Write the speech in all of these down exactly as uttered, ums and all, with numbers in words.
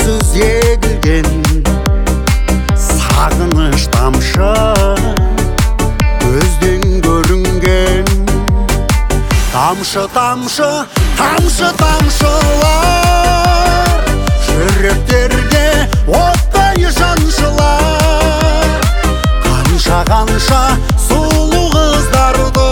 үнсіз егілген сағыныш тамшы көзден көрінген. Тамшы, тамшы, тамшы, тамшылар жүректерге оттай жаншылар. Қанша-қанша сұлу қыздарды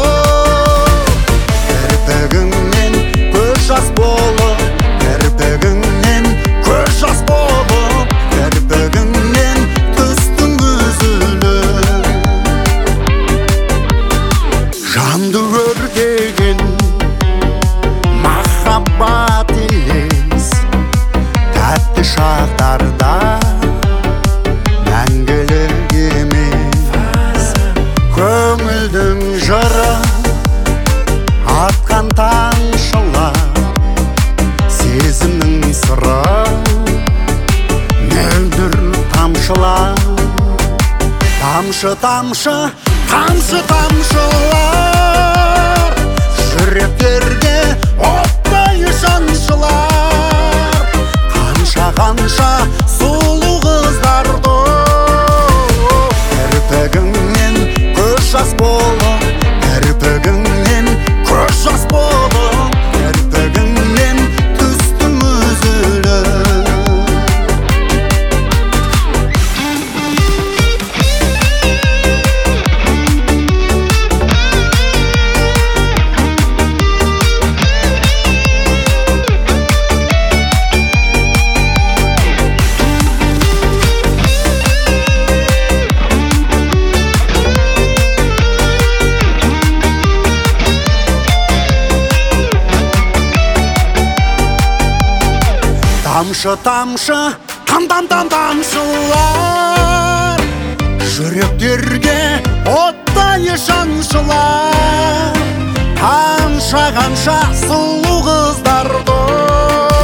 кірпігіңнен көз жас болып, кірпігіңнен көз жас болып, кірпігіңнен түстің үзіліп. Жанды өртеген махаббат елес тәтті шақтарда мәңгілік емес. Көңілдің жыры атқан таңшылар, сезімнің сыры мөлдір тамшылар. Тамшы, тамшы, тамшы, тамшылар жүректерге оттай жаншылар. Қанша-қанша сұлу қыздарды кірпігіңнен көз жас болып, кірпігіңнен көз жас болып, кірпігіңнен түстің үзіліп. Тамшы, тамшы, там-там-там тамшылар жүректерге оттай жаншылар. Қанша-қанша сұлу қыздарды